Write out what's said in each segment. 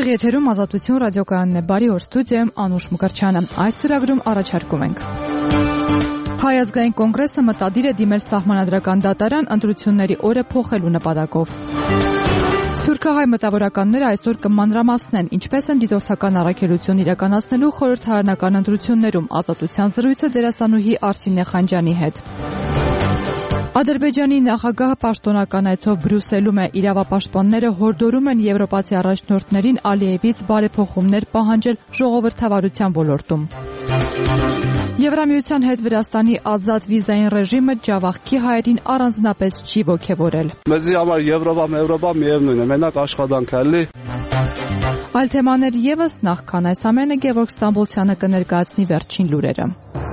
Ուղիղ եթերում Ազատություն ռադիոկայանն է, բարի օր, ստուդիայում Անուշ Մկրտչյանը։ Այս ծրագրում առաջարկում ենք. Հայ ազգային կոնգրեսը մտադիր է դիմել սահմանադրական դատարան ընտրությունների օրը փոխելու նպատակով։ Սփյուռքահայ մտավորականները այսօր կմանրամասնեն, ինչպես են դիտորդական առաքելություն իրականացնելու խորհրդարանական ընտրություններում։ Ազատության զրույցը դերասանուհի Արսինե Խանջյանի հետ։ Ադրբեջանի նախագահը պաշտոնական այցով Բրյուսելում է, իրավապաշտպանները հորդորում են եվրոպացի առաջնորդներին Ալիևից բարեփոխումներ պահանջել ժողովրդավարության ոլորտում։ Եվրամիության հետ Վրաստանի ազատ վիզային ռեժիմը ջավախքի հայերին առանձնապես չի ոգևորել։ Մեզի համար Եվրոպա միևնույն է, մենակ աշխատանք էլի։ Այլ թեմաներ եւս, նախքան այս ամենը Գևորգ Ստամբոլցյանը կներկայացնի վերջին լուրերը։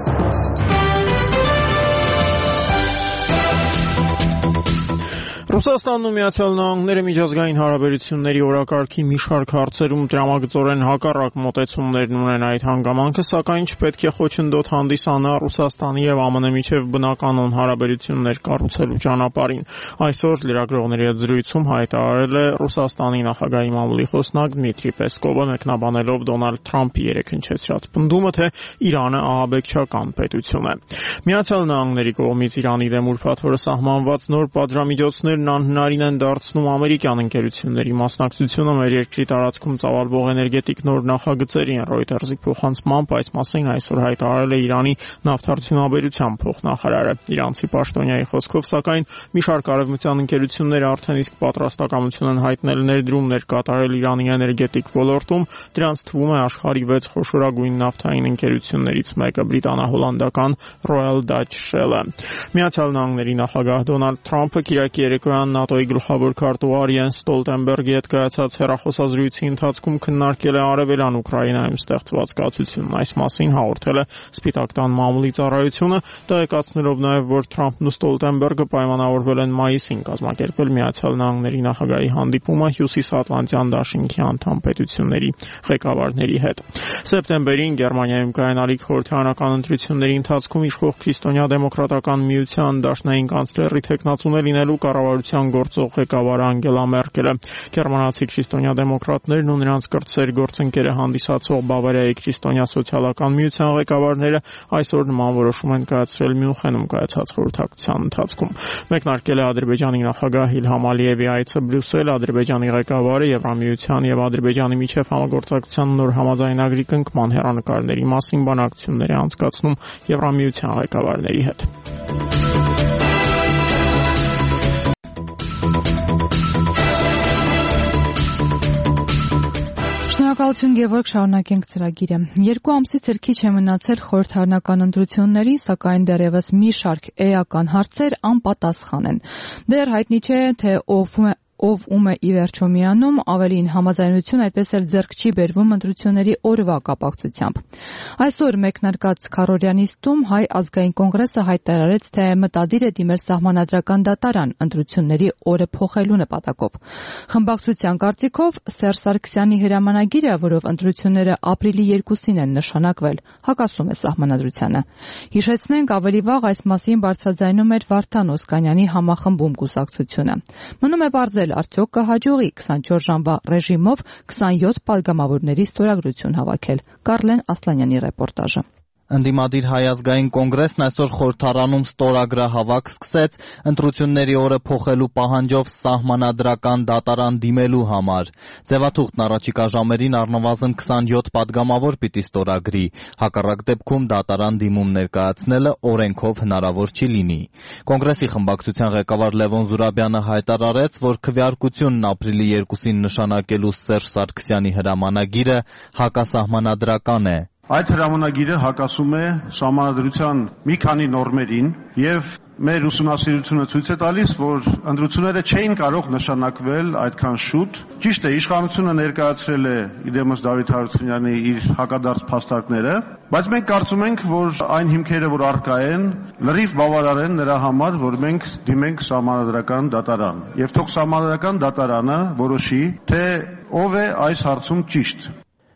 Ռուսաստանն ու Միացյալ Նահանգները միջազգային հարաբերությունների օրակարգի մի շարք հարցերում տրամագծորեն հակառակ մոտեցումներ ունեն այդ հանգամանքը, սակայն չպետք է խոչընդոտ հանդիսանա Ռուսաստանի եւ ԱՄՆ միջև բնականon հարաբերություններ կառուցելու ճանապարհին։ Այսօր լրագրողների հետ զրույցում հայտարարել է Ռուսաստանի նախագահի մամուլի խոսնակ Դմիտրի Պեսկովը, մեկնաբանելով Դոնալդ Թրամփի երեկ հնչեցրած պնդումը, թե Իրանը ահաբեկչական պետություն է։ Միացյալ Նահանգների կողմից Իրանի դեմ ուրբաթ օրը սահմանված նոր պատժամիջոցներ անհնարին են դարձնում ամերիկյան ընկերությունների մասնակցությունը մեր երկրի տարածքում ծավալվող էներգետիկ նոր նախագծերին։ Reuters-ի փոխանցմամբ այս մասին այսօր հայտարարել է Իրանի նավթարդյունաբերության փոխնախարարը։ Իրանցի պաշտոնյայի խոսքով, սակայն մի շարք արևմտյան ընկերություններ արդեն իսկ պատրաստակամություն են հայտնել ներդրումներ կատարել Իրանի էներգետիկ ոլորտում։ Դրանց թվում է աշխարհի 6 խոշորագույն նավթային ընկերություններից մեկը բրիտանա-հոլանդական Royal Dutch Shell-ը։ Միացյալ Նահանգների նախագահ Դոնալդ Թրամփը կիրակի երեկոյան ՆԱՏՕ-ի գլխավոր քարտուղար Յենս Ստոլտենբերգի հետ կայացած հեռախոսազրույցի ընթացքում քննարկել է արևելյան Ուկրաինայում ստեղծված կացությունը։ Այս մասին հաղորդել է Սպիտակ տան մամուլի ծառայությունը, տեղեկացնելով նաև, որ Թրամփն ու Ստոլտենբերգը պայմանավորվել են մայիսին կազմակերպել Միացյալ Նահանգների նախագահի հանդիպումը Հյուսիսատլանտյան դաշինքի անդամ պետությունների ղեկավարների հետ։ Սեպտեմբերին Գերմանիայում կայանալիք խորհրդարանական ընտրությունների ընթացքում իշխող Քրիստոնյա դեմոկրատական միության դաշնային կանցլերի թեկնածուն լինելու կառավարության գործող ղեկավար Անգելա Մերկելը։ Գերմանացի քրիստոնյա դեմոկրատներն ու նրանց կրտսեր գործընկերը հանդիսացող Բավարիայի քրիստոնյա սոցիալական միության ղեկավարները այսօր նման որոշում են կայացրել Մյունխենում կայացած խորհրդակցության ընթացքում։ Մեկնարկել է Ադրբեջանի նախագահ Իլհամ Ալիևի այցը Բրյուսել, Ադրբեջանի ղեկավարը Եվրամիության եւ Ադրբեջանի միջև համագործակցության նոր համաձայնագրի կնքման հեռանկարների մասին բանակցություններ է անցկացնում Եվրամիության ղեկավարների հետ։ Շնորհակալություն Գևորգ, շարունակենք ծրագիրը։ 2 ամսից էլ քիչ է մնացել խորհրդարանական ընտրությունների, սակայն դեռևս մի շարք էական հարցեր անպատասխան են։ Դեռ հայտնի չէ, թե ով ում է ի վերջո միանում, ավելին համաձայնություն այդպես էլ ձեռք չի բերվում ընտրությունների օրվա կապակցությամբ։ Այսօր մեկնարկած քառօրյա Հայ ազգային կոնգրեսը հայտարարեց, թե մտադիր է դիմել սահմանադրական դատարան ընտրությունների օրը փոխելու նպատակով։ Խմբակցության կարծիքով Սերժ Սարգսյանի հրամանագիրը, որով ընտրությունները ապրիլի 2-ին են նշանակվել, հակասում է սահմանադրությանը։ Հիշեցնենք, ավելի վաղ այս մասին բարձրաձայնում էր Վարդան Օսկանյանի համախմբում կուսակցությունը։ Մնում է պարզել, արդյոք կհաջողի 24 ժամվա ռեժիմով 27 падգամավորների ստորագրություն հավաքել։ Կարլեն Ասլանյանի ռեպորտաժը։ Ընդդիմադիր Հայ ազգային կոնգրեսն այսօր խորհրդարանում ստորագրահավաք սկսեց ընտրությունների օրը փոխելու պահանջով սահմանադրական դատարան դիմելու համար։ Ձևաթուղթն առաջիկա ժամերին առնվազն 27 падգամավոր պիտի ստորագրի։ Հակառակ դեպքում դատարան դիմում ներկայացնելը օրենքով հնարավոր չի լինի։ Կոնգրեսի խմբակցության ղեկավար Լևոն Զուրաբյանը հայտարարեց, որ քվեարկությունն ապրիլի 2-ին նշանակելու Սերժ Սարգսյանի հրամանագիրը հակասահմանադրական է։ Այդ հրամանագիրը հակասում է սահմանադրության մի քանի նորմերին եւ մեր ուսումնասիրությունը ցույց է տալիս, որ ընտրությունները չէին կարող նշանակվել այդքան շուտ։ Ճիշտ է, իշխանությունը ներկայացրել է իդեմս Դավիթ Հարությունյանի իր հակադարձ փաստարկները, բայց մենք կարծում ենք, որ այն հիմքերը, որ առկա են, լրիվ բավարար են նրա համար, որ մենք դիմենք սահմանադրական դատարան։ Եվ թող սահմանադրական դատարանը որոշի, թե ով է այս հարցում ճիշտ։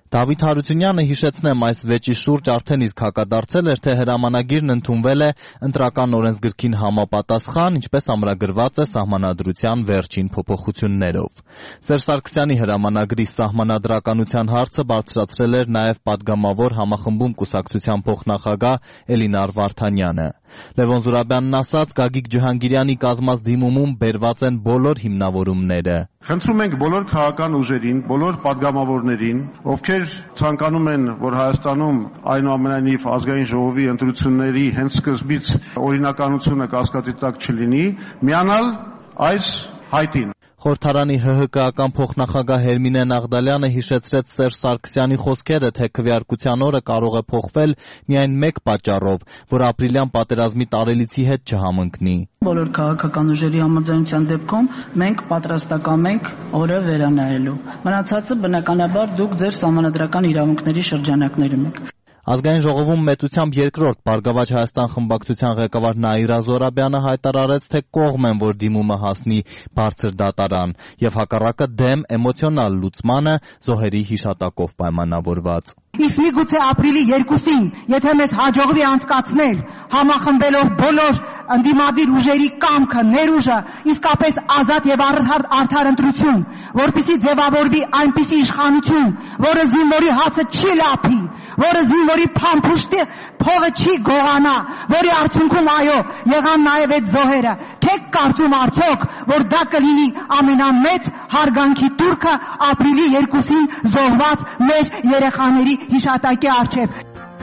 Դավիթ Հարությունյանը հիշեցնեմ այս վեճի շուրջ արդեն իսկ հակադարձել էր, թե հրամանագիրն ընդունվել է ընտրական օրենսգրքին համապատասխան, ինչպես ամրագրված է Սահմանադրության վերջին փոփոխություններով։ Սերժ Սարգսյանի հրամանագրի սահմանադրականության հարցը բարձրացրել էր նաև պատգամավոր Համախմբում կուսակցության փոխնախագահ Էլինար Վարդանյանը։ Լևոն Զուրաբյանն ասաց, Գագիկ Ջհանգիրյանի կազմած դիմումում բերված են բոլոր հիմնավորումները։ Խնդրում ենք բոլոր քաղաքական ուժերին, բոլոր պատգամավորներին, ովքեր ցանկանում են, որ Հայաստանում այնուամենայնիվ ազգային ժողովի ընտրությունների հենց սկզբից օրինականությունը կասկածի տակ չլինի, միանալ այս հայտին։ Խորհրդարանի ՀՀԿ-ական փոխնախագահ Հերմինե Նաղդալյանը հիշեցրեց Սերժ Սարգսյանի խոսքերը, թե քվեարկության օրը կարող է փոխվել միայն մեկ պատճառով, որ ապրիլյան պատերազմի տարելիցի հետ չհամընկնի։ Բոլոր քաղաքական ուժերի համաձայնության դեպքում մենք պատրաստական ենք օրը վերանայելու։ Մնացածը բնականաբար դուք ձեր սահմանադրական իրավունքների շրջանակներում եք։ Ազգային ժողովում մեծությամբ երկրորդ Բարգավաճ Հայաստան խմբակցության ղեկավար Նաիրա Զորաբյանը հայտարարեց, թե կողմ են, որ դիմումը հասնի բարձր դատարան, եւ հակառակը դեմ էմոցիոնալ լուծմանը զոհերի հիշատակով պայմանավորված։ Իսկ միգուցե ապրիլի 2-ին, եթե մեզ հաջողվի անցկացնել համախմբելով բոլոր ընդդիմադիր ուժերի կամքը, ներուժը, իսկապես ազատ եւ արդար ընտրություն, որպեսզի ձևավորվի այնպիսի իշխանություն, որը զինվորի հացը չի լափի, որը զինվորի փամփուշտի փողը չի գողանա, որի արդյունքում այո, եղան նաև այդ զոհերը։ Չեք կարծում արդյոք, որ դա կլինի ամենամեծ հարգանքի տուրքը ապրիլի 2-ին զոհված մեր երեխաների հիշատակի առջև։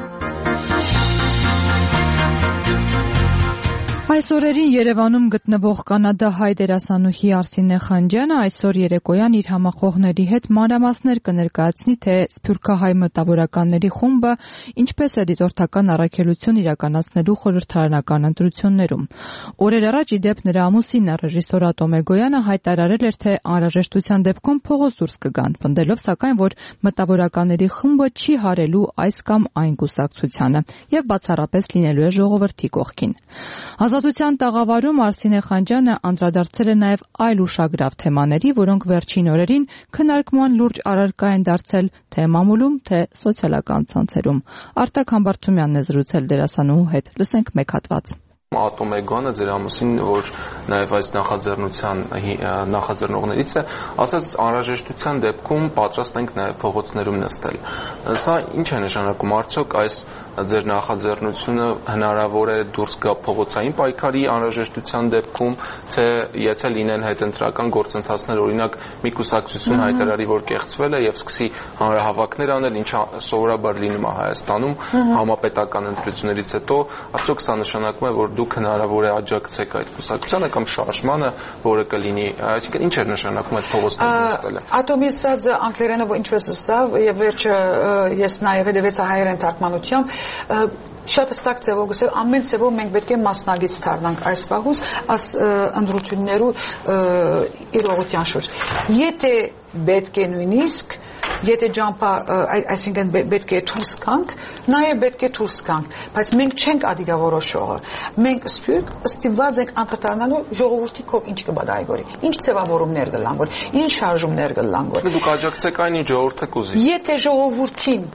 Այս օրերին Երևանում գտնվող կանադահայ դերասանուհի Արսինե Խանջյանը այսօր երեկոյան իր համախոհների հետ մանրամասներ կներկայացնի, թե Սփյուռքահայ մտավորականների խումբը ինչպես է դիտորդական առաքելություն իրականացնելու խորհրդարանական ընտրություններում։ Օրեր առաջ ի դեպ նրա ամուսինը ռեժիսոր Ատոմ Էգոյանը հայտարարել էր, թե անհրաժեշտության դեպքում փողոց դուրս կգան, պնդելով սակայն, որ մտավորականների խումբը չի հարելու այս կամ այն կուսակցությանը եւ բացառապես լինելու է ժողովրդի կողքին։ Ազատության տաղավարում Արսինե Խանջյանը անդրադարձել է նաև այլ ուշագրավ թեմաների, որոնք վերջին օրերին քննարկման լուրջ առարկա են դարձել թե մամուլում, թե սոցիալական ցանցերում։ Արտակ Համբարձումյանն է զրուցել դերասանուհու հետ։ Լսենք մեկ հատված։ Ատոմ Էգոյանը, ձեր ամուսին, որ նաև այս նախաձեռնության նախաձեռնողներից է, ասաց անհրաժեշտության դեպքում պատրաստ ենք նաև փողոցներում նստել։ Սա ինչ է նշանակում, արդյոք այս ձեր նախաձեռնությունը հնարավոր է դուրս գա փողոցային պայքարի անհրաժեշտության դեպքում, թե եթե լինեն հետընտրական գործընթացներ, օրինակ մի կուսակցություն հայտարարի, որ կեղծվել է եւ սկսի հանրահավաքներ անել, ինչը սովորաբար լինում է Հայաստանում համապետական ընտրություններից հետո, արդյոք սա նշանակում է, որ դուք հնարավոր է աջակցեք այդ կուսակցությանը կամ շարժմանը, որը կլինի, այսինքն ինչ է նշանակում այդ փողոցներում նստելը։ Ատոմի ասած անգլերենով ինչպես ասավ, եւ վերջը ես նաեւ հետեւեցա հայերեն թարգմանությամբ, շատ հստակ ձևով գսել ամեն ձևով մենք պետք է մասնագետ դառնանք այս պահուց այս ընդրություններու իրողության շուրջ։ Եթե պետք է նույնիսկ եթե ջամփա այսինքն պետք է դուրս գանք, նաև պետք է դուրս գանք, բայց մենք չենք ադիդավորոշողը։ Մենք սփյուռք ստիպված ենք անդրադառնալու ժողովրդի կողմ ինչ կբադայի գորի։ Ինչ ձևավորումներ կլան գոր, ինչ շարժումներ կլան գոր։ Դուք աջակցեք այն ինչ ժողովուրդը կուզի։ Եթե ժողովրդին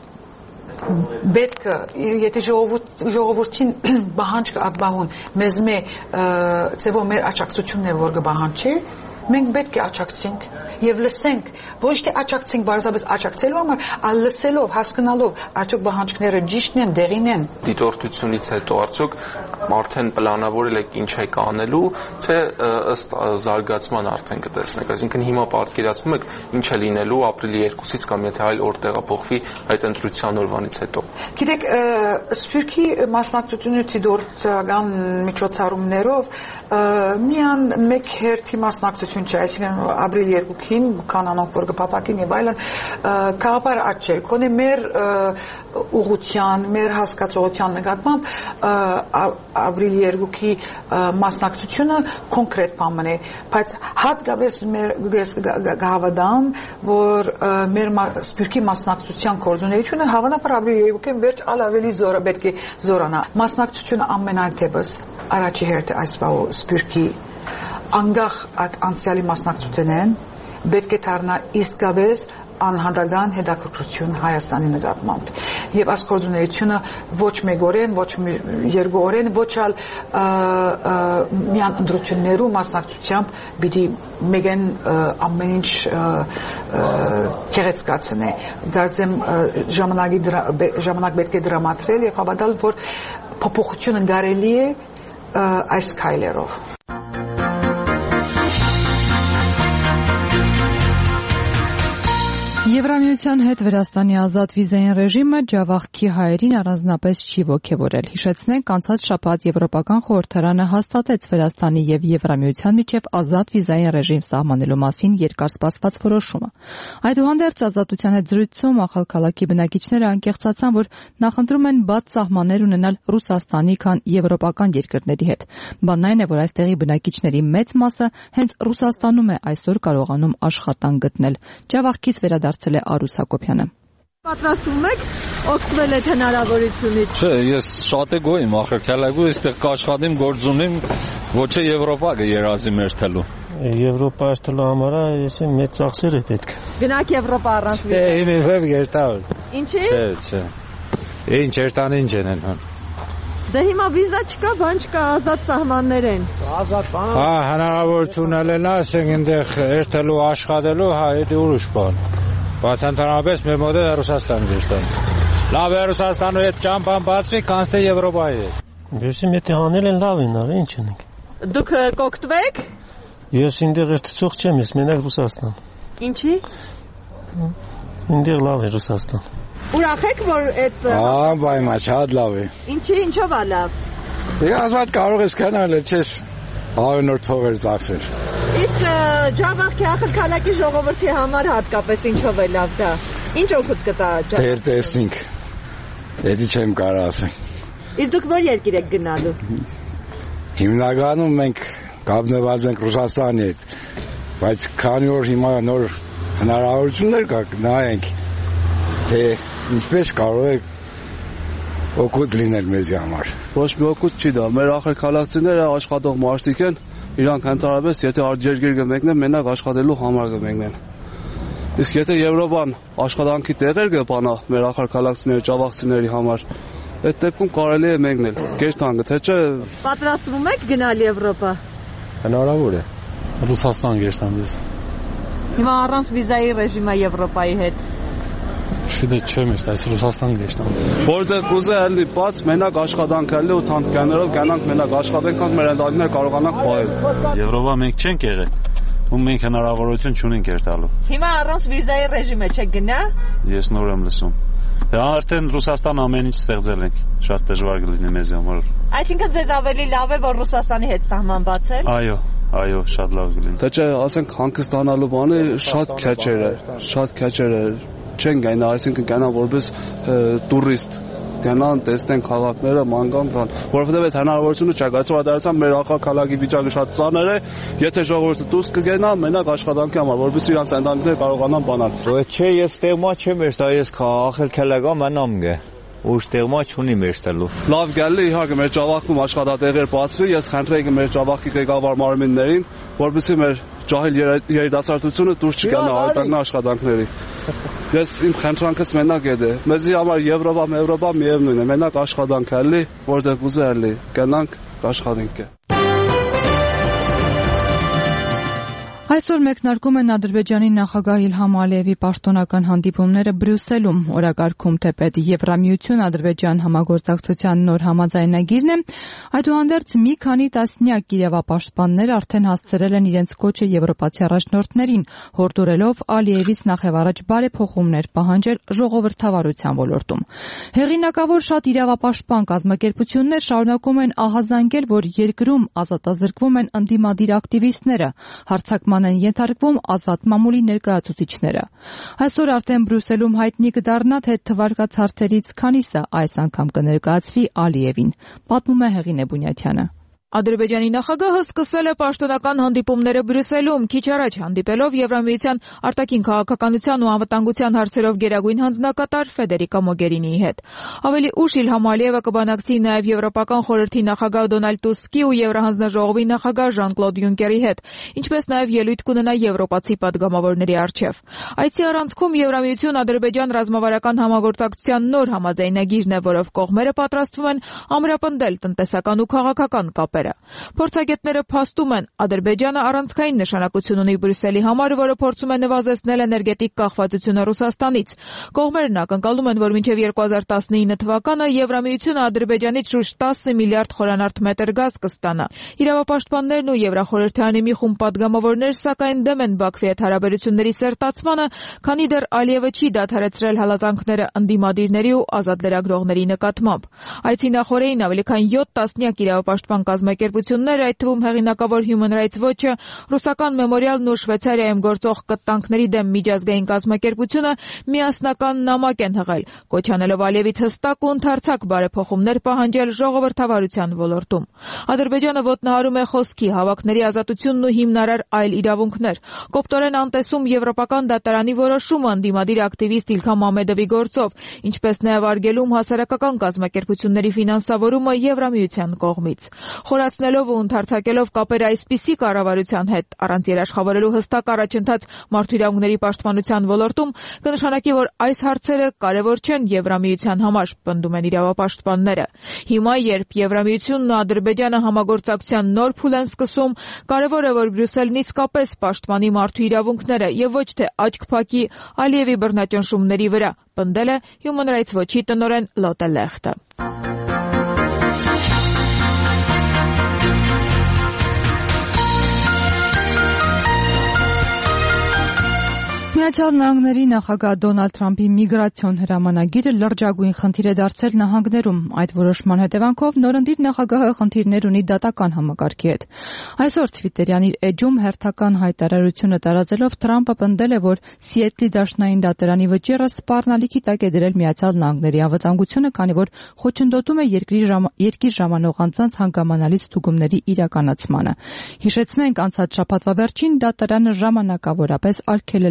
պետք է եթե ժողովրդին բանջ կապահուն մեզ ձևով մեր աջակցությունն է որ կբանջի մենք պետք է աջակցենք եւ լսենք ոչ թե աջակցենք բարձրապես աջակցելու համար այլ լսելով հասկանալով արդյոք բանջկները ճիշտն են դեղին են դիտորդությունից հետո արդյոք արդեն պլանավորել եք ինչ եք անելու թե ըստ զարգացման արդեն կտեսնեք այսինքն հիմա պատկերացնում եք ինչ է լինելու ապրիլի 2-ից կամ եթե այլ օր տեղափոխվի այդ ընտրության օրվանից հետո գիտեք սփյուռքի մասնակցությունը դիտորդական միջոցառումներով միան մեկ հերթի մասնակցություն չէ այսինքն ապրիլի 2-ին կանոնով որ կփապակին եւ այլն քաղաքար աճել կոնե մեր ուղղության մեր հասկացողության նկատմամբ ապրիլի 2-ի մասնակցությունը կոնկրետ բան է բայց հատկապես մեր գավադան որ մեր սփյուռքի մասնակցության կորձունեությունը հավանաբար ապրիլի 2-ին վերջ ավելի զորը պետք է զորանա մասնակցությունը ամենայն դեպս առաջի հերթը այս բաղ սփյուռքի անգախ այդ անցյալի մասնակցությունն են պետք է դառնա իսկապես անհատական հետաքրքրություն Հայաստանի նկատմամբ եւ այս գործունեությունը ոչ մեկօրեն, ոչ երկուօրեն, ոչ ալ միան ընտրություններու մասնակցությամբ պիտի մեգեն ամեն ինչ քեղեցկացնե դարձեմ ժամանակ պետք է դրամատրել եւ հավատալ որ փոփոխությունը կարելի է այս քայլերով Եվրամիության հետ Վրաստանի ազատ վիզային ռեժիմը Ջավախքի հայերին առանձնապես չի ոգևորել։ Հիշեցնենք, անցած շաբաթ Եվրոպական խորհրդարանը հաստատեց Վրաստանի եւ Եվրամիության միջև ազատ վիզային ռեժիմ սահմանելու մասին երկար սպասված որոշումը։ Այդուհանդերձ ազատության հետ զրույցում Ախալքալաքի բնակիչները անկեղծացան, որ նախընտրում են բաց սահմաններ ունենալ Ռուսաստանի, քան եվրոպական երկրների հետ։ Բանն այն է, որ այստեղի բնակիչների մեծ մասը հենց Ռուսաստանում է այսօր կարողանում աշխատանք գտնել։ Ջավախքից վերադարձել է Արուս Հակոբյանը։ Պատրաստվում եք օգտվել այդ հնարավորությունից։ Չէ, ես շատ է գոյím, ախրքալագու այստեղ կաշխատեմ, գործ ունեմ, ոչ է Եվրոպա կերազի մեր թելու։ Եվրոպա աշխատելու համար ես մեծ ծախսեր է պետք։ Գնաք Եվրոպա առանց վիզա։ Իմ վեբ գերտալ։ Ինչի՞։ Չէ։ Ինչ երտան ինչ են հան։ Դե հիմա վիզա չկա, բան չկա, ազատ սահմաններ են։ Ազատ բան։ Հա, հնարավորություն ելնա, ասենք այնտեղ երթելու, աշխատելու, հա, դա ուրիշ բան։ Բայց ընդհանրապես մեր մոտ է Ռուսաստան դեստան։ Լավ է Ռուսաստանու հետ ճամփան բացվի, կանցնե Եվրոպայի հետ։ Բերսի մետի հանել են լավ են, արի ինչ ենք։ Դուք կօգտվեք։ Ես ինտեղ երթցող չեմ, ես մենակ Ռուսաստան։ Ինչի։ Ինտեղ լավ է Ռուսաստան։ Ուրախ եք, որ այդ Ահա, բայմա, շատ լավ է։ Ինչի, ինչով է լավ։ Դե ազատ կարող ես գնալ, չես ավենոր թողեր ծախսել։ Իսկ Ջավախքի Ախալքալաքի ժողովրդի համար հատկապես ինչով է լավ դա։ Ինչ օգուտ կտա Ջավախքը։ Դեր տեսնենք։ Էդի չեմ կարող ասել։ Իսկ դուք որ երկիր եք գնալու։ Հիմնականում մենք կապնված ենք Ռուսաստանի հետ, բայց քանի որ հիմա նոր հնարավորություններ կա, նայենք, թե ինչպես կարող է օգուտ լինել մեզի համար։ Ոչ մի օգուտ չի դա, մեր ախալքալակցիները աշխատող մարդիկ են, իրանք ընդհանրապես եթե արտերկիր կմեկնեն, մենակ աշխատելու համար կմեկնեն։ Իսկ եթե Եվրոպան աշխատանքի տեղեր կբանա մեր ախալքալակցիների, ջավախցիների համար, այդ դեպքում կարելի է մեկնել։ Գերտանգը, թե չէ։ Պատրաստվում եք գնալ Եվրոպա։ Հնարավոր է։ Ռուսաստան գերտանգես։ Հիմա առանց վիզայի ռեժիմը Եվրոպայի հետ։ Շուտ չեմ ես, այս Ռուսաստան գեշտան։ Որտեղ կուզե ալի բաց մենակ աշխատանք ալի ու թանկյաներով կանանք մենակ աշխատենք, կանք մեր ընտանիքներ կարողանանք պահել։ Եվրոպա մենք չենք եղել, ու մենք հնարավորություն չունենք երթալու։ Հիմա առանց վիզայի ռեժիմը չեք գնա։ Ես նոր եմ լսում։ Դա արդեն Ռուսաստան ամեն ինչ ստեղծել ենք, շատ դժվար կլինի մեզ համար։ Այսինքն ձեզ ավելի լավ է, որ Ռուսաստանի հետ սահման բացել։ Այո, շատ լավ կլինի։ Թե չէ, ասենք հանգստանալու բանը շատ քաչեր է։ Չեն գնա, այսինքն գնա որպես տուրիստ, գնան, տեսնեն քաղաքները, ման գան, որովհետև այդ հնարավորությունը չկա, այսօր դարձան մեր ախալքալակի վիճակը շատ ծանր է, եթե ժողովուրդը դուրս կգնա, մենակ աշխատանքի համար, որպես իրանց ընտանիքները կարողանան բանալ։ Չէ, ես տեղմա չեմ երթա, ես ախալքալակա մնամ գե։ Ուշ տեղմա չունի մեջտելու։ Լավ գալի իհարկե մեր Ջավախքում աշխատատեղեր բացվի, ես խնդրեի մեր Ջավախքի ղեկավար մարմիններին, որպեսզի մեր ջահել երիտասարդությունը դուրս չգանա արտաքին աշխատանքների։ Ես իմ խնդրանքս մենակ է, մեզի համար Եվրոպա միևնույն է, մենակ աշխատանք ալի, որտեղ ուզե ալի, գնանք աշխատենք։ Այսօր մեկնարկում են Ադրբեջանի նախագահ Իլհամ Ալիևի պաշտոնական հանդիպումները Բրյուսելում։ Օրակարգում թեպետ Եվրամիություն-Ադրբեջան համագործակցության նոր համաձայնագիրն է։ Այդուհանդերձ մի քանի տասնյակ իրավապաշտպաններ արդեն հասցրել են իրենց կոչը եվրոպացի առաջնորդներին, հորդորելով Ալիևից նախևառաջ բարեփոխումներ պահանջել ժողովրդավարության ոլորտում։ Հեղինակավոր շատ իրավապաշտպան կազմակերպություններ շարունակում են ահազանգել, որ երկրում ազատազրկվում են ընդդիմադիր ակտիվիստները, հարձակման են ենթարկվում ազատ մամուլի ներկայացուցիչները։ Այսօր արդեն Բրյուսելում հայտնի կդառնա, թե թվարկած հարցերից քանիսը այս անգամ կներկայացվի Ալիևին, պատմում է Հեղինե Բունյաթյանը։ Ադրբեջանի նախագահը սկսել է պաշտոնական հանդիպումները Բրյուսելում, քիչ առաջ հանդիպելով Եվրամիության արտաքին քաղաքականության ու անվտանգության հարցերով գերագույն հանձնակատար Ֆեդերիկա Մոգերինիի հետ։ Ավելի ուշ Իլհամ Ալիևը կբանակցի նաև Եվրոպական խորհրդի նախագահ Դոնալդ Տուսկի ու Եվրահանձնաժողովի նախագահ Ժան-Կլոդ Յունկերի հետ, ինչպես նաև ելույթ կունենա եվրոպացի падգամավորների առջև։ Այցի առանցքում Եվրամիություն-Ադրբեջան ռազմավարական համագործակցության նոր համաձայնագիրն է, որով կողմերը պատրաստվում են ամրապնդել տնտեսական ու քաղաքական կապեր։ Փորձագետները փաստում են, Ադրբեջանը առանցքային նշանակություն ունի Բրյուսելի համար, որը փորձում է նվազեցնել էներգետիկ կախվածությունը Ռուսաստանից։ Կողմերն ակնկալում են, որ մինչև 2019 թվականը Եվրամիությունը Ադրբեջանից շուրջ 10 միլիարդ խորանարդ մետր գազ կստանա։ Իրավապաշտպաններն ու Եվրախորհրդարանի մի խումբ падգամավորներ սակայն դեմ են Բաքվի հետ հարաբերությունների սերտացմանը, քանի դեռ Ալիևը չի դադարեցրել հալածանքները ընդդիմադիրների ու ազատ լրագրողների նկատմամբ։ Այցի նախօրեին ավելի քան 7 տասնյակ իրավապաշտպան կազմակերպություններ, այդ թվում հեղինակավոր Human Rights Watch-ը, ռուսական Մեմորիալն ու Շվեյցարիայում գործող կտանքների դեմ միջազգային կազմակերպությունը միասնական նամակ են հղել, կոչ անելով Ալիևից հստակ ու ընդարձակ բարեփոխումներ պահանջել ժողովրդավարության ոլորտում։ Ադրբեջանը ոտնահարում է խոսքի, հավաքների ազատությունն ու հիմնարար այլ իրավունքներ։ Կոպտորեն անտեսում Եվրոպական դատարանի որոշումը ընդդիմադիր ակտիվիստ Իլհամ Մամեդովի գործով, ինչպես նաև արգելում հասարակական կազմակերպությունների ֆինանսավորումը Եվրամիության կողմից։ Խորացնելով ու ընդարձակելով կապերը այսպիսի կառավարության հետ, առանց երաշխավորելու հստակ առաջընթաց մարդու իրավունքների պաշտպանության ոլորտում, կնշանակի, որ այս հարցերը կարևոր չեն Եվրամիության համար, պնդում են իրավապաշտպանները։ Հիմա, երբ Եվրամիությունն ու Ադրբեջանը համագործակցության նոր փուլ են սկսում, կարևոր է, որ Բրյուսելն իսկապես պաշտպանի մարդու իրավունքները եւ ոչ թե աչք փակի Ալիևի բռնաճնշումների վրա, պնդել է Human Rights Watch-ի տնօրեն Լոտե Լեխտը։ Միացյալ Նահանգների նախագահ Դոնալդ Թրամփի միգրացիոն հրամանագիրը լրջագույն խնդիր է դարձել նահանգներում։ Այդ որոշման հետևանքով նորընտիր նախագահը խնդիրներ ունի դատական համակարգի հետ։ Այսօր Թվիտերյան իր էջում հերթական հայտարարությունը տարածելով Թրամփը պնդել է, որ Սիեթլի դաշնային դատարանի վճիռը սպառնալիքի տակ է դրել Միացյալ Նահանգների անվտանգությունը, քանի որ խոչընդոտում է երկիր ժամանող անձանց հանգամանալից ստուգումների իրականացմանը։ Հիշեցնենք, անցած շաբաթվա վերջին դատարանը ժամանակավորապես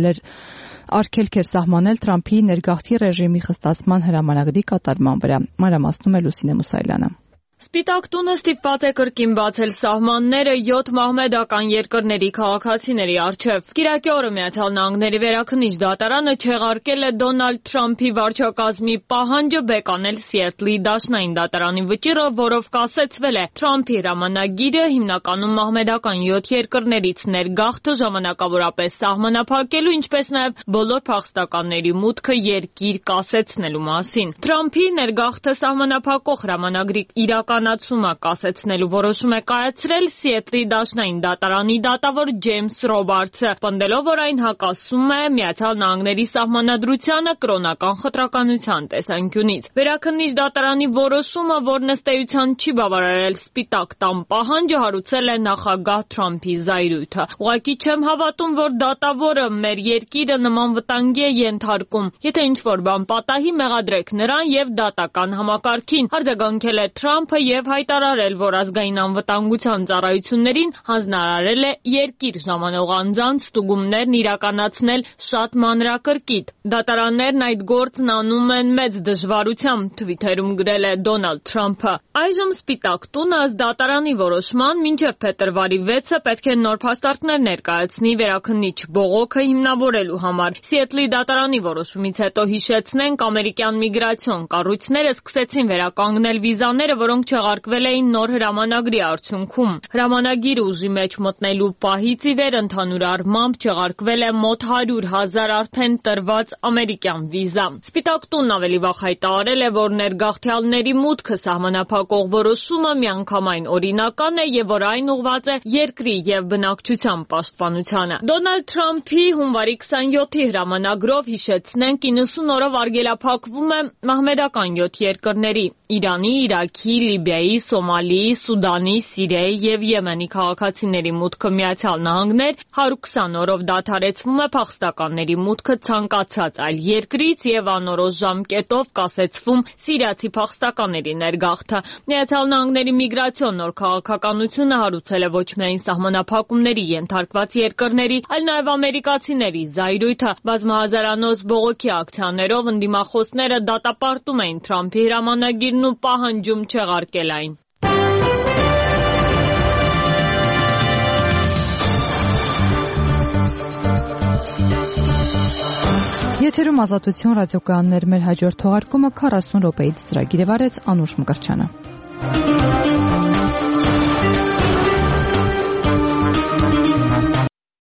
արգելք էր սահմանել Թրամփի ներգաղթի ռեժիմի խստացման հրամանագրի կատարման վրա։ Մանրամասնում է Լուսինե Մուսայելյանը։ Սպիտակ տունը ստիպված է կրկին բացել սահմանները 7 մահմեդական երկրների քաղաքացիների առջև։ Կիրակի օրը Միացյալ Նահանգների վերաքննիչ դատարանը չեղարկել է Դոնալդ Թրամփի վարչակազմի պահանջը բեկանել Սիեթլի դաշնային դատարանի վճիռը, որով կասեցվել է Թրամփի հրամանագիրը հիմնականում մահմեդական 7 երկրներից ներգաղթը ժամանակավորապես սահմանափակելու, ինչպես նաև բոլոր փախստականների մուտքը երկիր կասեցնելու մասին։ Թրամփի ներգաղթը սահմանափակող հրամանագրի իրականացումը կասեցնելու որոշում է կայացրել Սիեթլի դաշնային դատարանի դատավոր Ջեյմս Ռոբարթսը, պնդելով, որ այն հակասում է Միացյալ Նահանգների սահմանադրությանը կրոնական խտրականության տեսանկյունից։ Վերաքննիչ դատարանի որոշումը, որն ըստ էության չի բավարարել Սպիտակ տան պահանջը, հարուցել է նախագահ Թրամփի զայրույթը։ Ուղղակի չեմ հավատում, որ դատավորը մեր երկիրը նման վտանգի է ենթարկում։ Եթե ինչ-որ բան պատահի, մեղադրեք նրան եւ դատական համակարգին, արձագանքել է Թրամփը եւ հայտարարել, որ ազգային անվտանգության ծառայություններին հանձնարարել է երկիր ժամանող անձանց ստուգումներն իրականացնել շատ մանրակրկիտ։ Դատարաններն այդ գործն անում են մեծ դժվարությամբ, Թվիթերում գրել է Դոնալդ Թրամփը։ Այժմ Սպիտակ տունը ըստ դատարանի որոշման մինչև փետրվարի 6-ը պետք է նոր փաստարկներ ներկայացնի վերաքննիչ բողոքը հիմնավորելու համար։ Սիեթլի դատարանի որոշումից հետո հիշեցնենք, ամերիկյան միգրացիոն կառույցները սկսեցին վերականգնել վիզաները, որոնք չեղարկվել էին նոր հրամանագրի արդյունքում։ Հրամանագիրը ուժի մեջ մտնելու պահից ի վեր ընդհանուր առմամբ չեղարկվել է մոտ 100,000 արդեն տրված ամերիկյան վիզա։ Սպիտակ տունն ավելի վաղ հայտարարել է, որ ներգաղթյալների մուտքը սահմանափակող որոշումը միանգամայն օրինական է եւ որ այն ուղղված է երկրի եւ բնակչության պաշտպանությանը։ Դոնալդ Թրամփի հունվարի 27-ի հրամանագրով հիշեցնենք 90 օրով արգելափակվում է մահմեդական 7 երկրների՝ Իրանի, Իրաքի, Լիբիայի, Սոմալիի, Սուդանի, Սիրիայի եւ Եմենի քաղաքացիների մուտքը Միացյալ Նահանգներ 120 օրով դադարեցվում է փախստականների մուտքը ցանկացած այլ երկրից եւ անորոշ ժամկետով կասեցվում սիրիացի փախստականների ներգաղթը։ Միացյալ Նահանգների միգրացիոն նոր քաղաքականությունը հարուցել է ոչ միայն սահմանափակումների ենթարկված երկրների, այլ նաեւ ամերիկացիների զայրույթը։ Բազմահազարանոց բողոքի ակցիաներով ընդդիմախոսները դատապարտում էին Թրամփի հրամանագիրն ու պահանջում չեղարկել այն։ Եթերում Ազատություն ռադիոկայաններ, մեր հաջորդ թողարկումը 40 րոպեից ծրագիր է վարեց Անուշ Մկրտչյանը։